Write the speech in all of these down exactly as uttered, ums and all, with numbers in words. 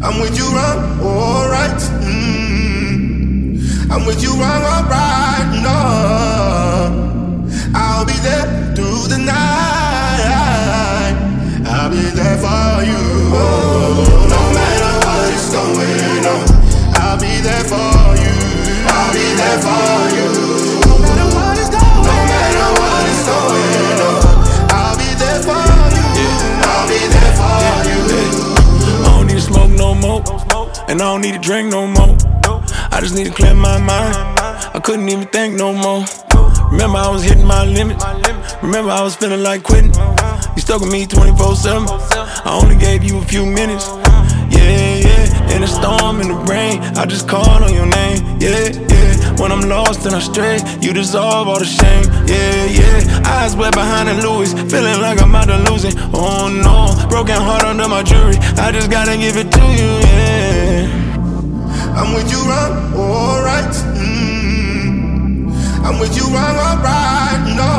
I'm with you wrong, alright. Mm. I'm with you wrong, alright. No, I'll be there through the night. I'll be there for you. Oh, no matter what is going on, I'll be there for you. I'll be there for you. No matter what is going on, no matter what is going on, I'll be there for you. Yeah. I'll be there for you. Yeah. I don't need to smoke no more, and I don't need to drink no more. I just need to clear my mind. I couldn't even think no more. Remember I was hitting my limits. Remember I was feeling like quitting. You stuck with me twenty-four seven. I only gave you a few minutes. Yeah, yeah. In the storm, in the rain, I just called on your name. Yeah, yeah. When I'm lost and I stray, you dissolve all the shame. Yeah, yeah. Eyes wet behind the Louis, feeling like I'm about to lose it. Oh no, broken heart under my jewelry. I just gotta give it to you. Yeah. I'm with you wrong, alright. Mm. I'm with you wrong, alright. No,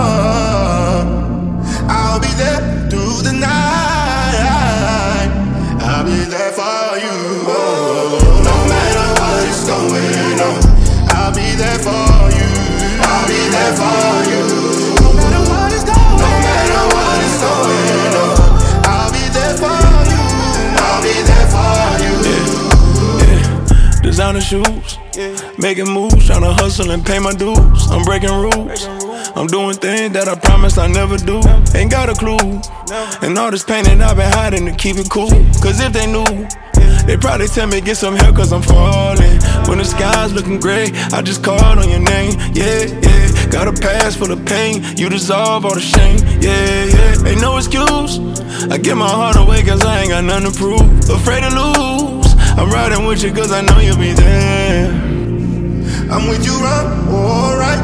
I'll be there through the night. I'll be there for you. Oh, no matter what is going on, I'll be there for you. I'll be there for you. No matter what is going on, no matter what is going on, I'll be there for you. I'll be there for you. Yeah, yeah. Designer shoes, making moves, tryna hustle and pay my dues. I'm breaking rules. I'm doing things that I promised I never do. Ain't got a clue. And all this pain that I've been hiding to keep it cool. Cause if they knew, they'd probably tell me get some help cause I'm falling. When the sky's looking gray, I just called on your name. Yeah, yeah. Got a pass for the pain. You dissolve all the shame. Yeah, yeah. Ain't no excuse. I give my heart away cause I ain't got nothing to prove. Afraid to lose. I'm riding with you cause I know you'll be there. I'm with you wrong, alright.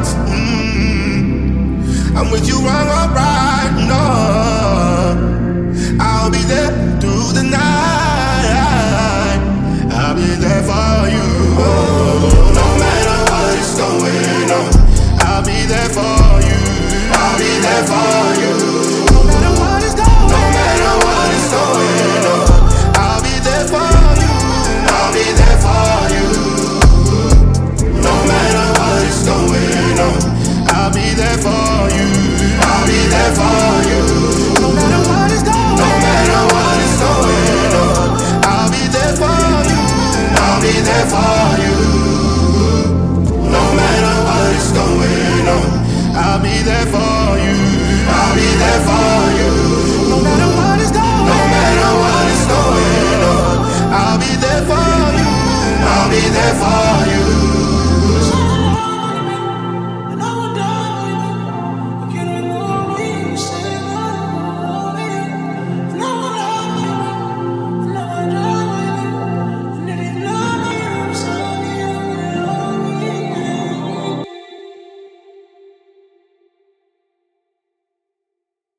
Mm. I'm with you wrong, alright. No, I'll be there through